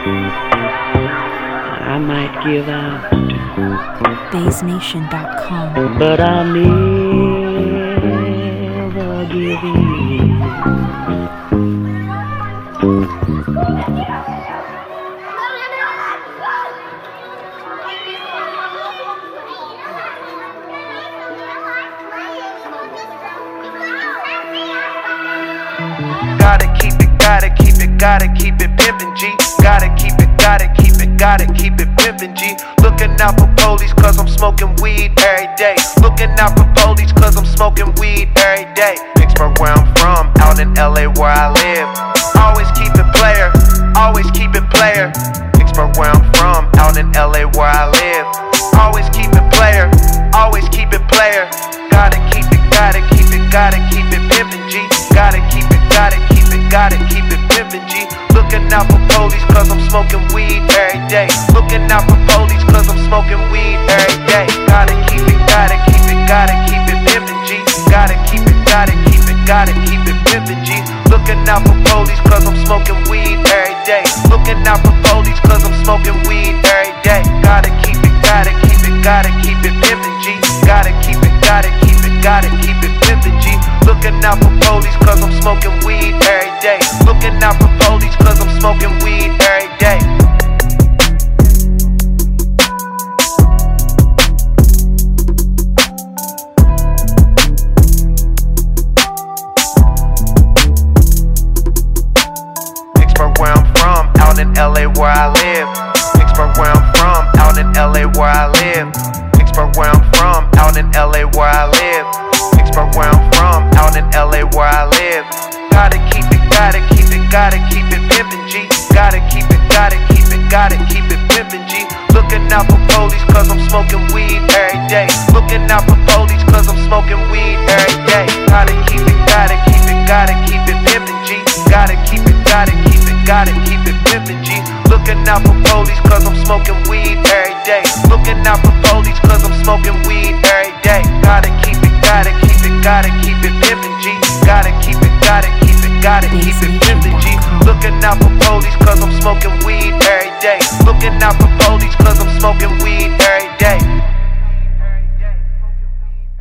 I might give out, BaseNation.com. but I'll never give in. Gotta keep it, gotta keep it, gotta keep it pimpin' G. Gotta keep it, gotta keep it, gotta keep it pimpin' G. Looking out for police cause I'm smoking weed every day. Looking out for police cause I'm smoking weed every day. Vicksburg where I'm from, out in LA where I live. Always keep it player, always keep it player. Vicksburg where I'm from, out in LA where I live. Always keep it player, always keep it player. Gotta keep it, gotta keep it, gotta keep it pimpin' G. Gotta keep it, gotta keep it, gotta keep it pimpin' G. Looking out for police cause I'm smoking weed every day. Looking out for police cause I'm smoking weed every day. Gotta keep it, gotta keep it, gotta keep it pimpin' G. Gotta keep it, gotta keep it, gotta keep it pimpin' G. Looking out for police cause I'm smoking weed every day. Looking out for police cause I'm smoking weed every day. Gotta keep it, gotta keep it, gotta keep it pimpin' G. Gotta keep it, gotta keep it, gotta keep it pimpin' G. Looking out for police cause I'm smoking weed every day. Looking out for police cause I'm smoking weed every day. Vicksburg where I'm from, out in LA where I live. Vicksburg where I'm from, out in LA where I live. Vicksburg where I'm from, out in LA where I live. Vicksburg where I'm from, out in LA where I live. Gotta keep it, gotta keep it, gotta keep it pimpin' G. Gotta keep it, gotta keep it, gotta keep it pimpin' G. Looking out for police cause I'm smoking weed every day. Looking out for police cause I'm smoking weed every day. Gotta keep it, gotta keep it, gotta keep it pimpin' G. Gotta keep it, gotta keep it, gotta keep it pimpin' G. Looking out for police cause I'm smoking weed every day. Looking out for police cause I'm smoking weed every day. Gotta keep it, gotta keep it, gotta keep it pimpin' G. Gotta keep it, gotta keep it, gotta keep it pimpin' G. Looking out for police cause I'm smoking weed every day. Looking out for police cause I'm smoking weed every day.